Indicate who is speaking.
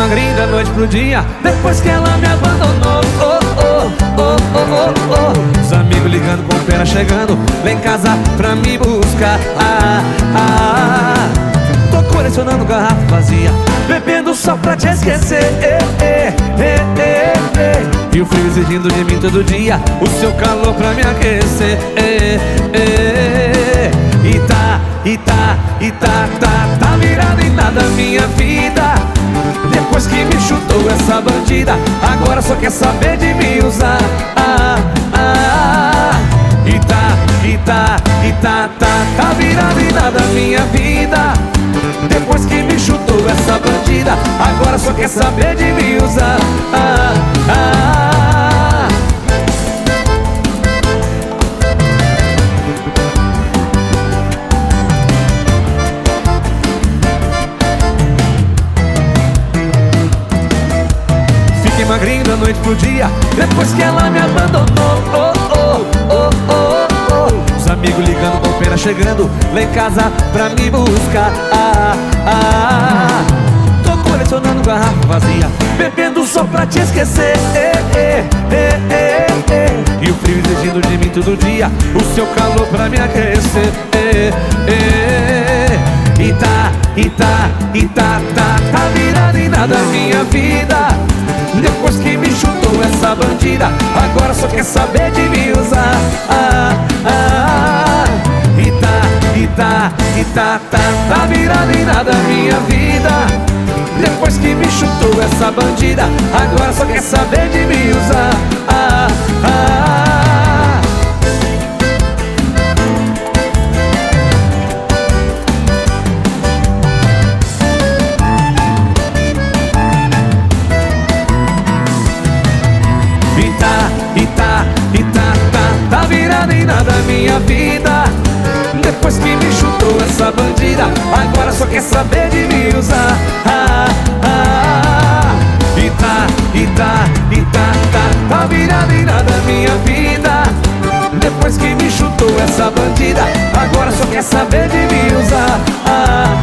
Speaker 1: magrinho da noite pro dia, depois que ela me abandonou. Os amigos ligando com pena chegando, vem em casa pra me buscar. Tô colecionando garrafa vazia, bebendo só pra te esquecer. E o frio exigindo de mim todo dia, o seu calor pra me aquecer. Tá virado em nada a minha vida, depois que me chutou essa bandida, agora só quer saber de me usar. Tá virado em nada a minha vida, depois que me chutou essa bandida, agora só quer saber de me usar. Fiquei magrinho da noite pro dia, depois que ela me abandonou. Os amigos ligando com pena chegando, vem em casa pra me buscar. Tô colecionando garrafa vazia, bebendo só pra te esquecer. E o frio exigindo de mim todo dia, o seu calor pra me aquecer. Tá virado em nada a minha vida, depois que me chutou essa bandida, agora só quer saber de me usar. Tá virado em nada a minha vida, depois que me chutou essa bandida, agora só quer saber de me usar. Tá virado em nada a minha vida, depois que me chutou essa bandida, agora só quer saber de me usar. Tá virado em nada a minha vida, depois que me chutou essa bandida, agora só quer saber de me usar.